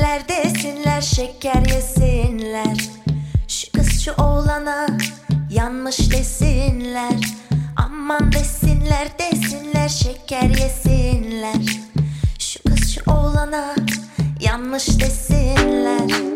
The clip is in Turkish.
desinler, şeker yesinler. Şu kız şu oğlana yanmış desinler. Aman desinler, şeker yesinler. Şu kız şu oğlana yanmış desinler.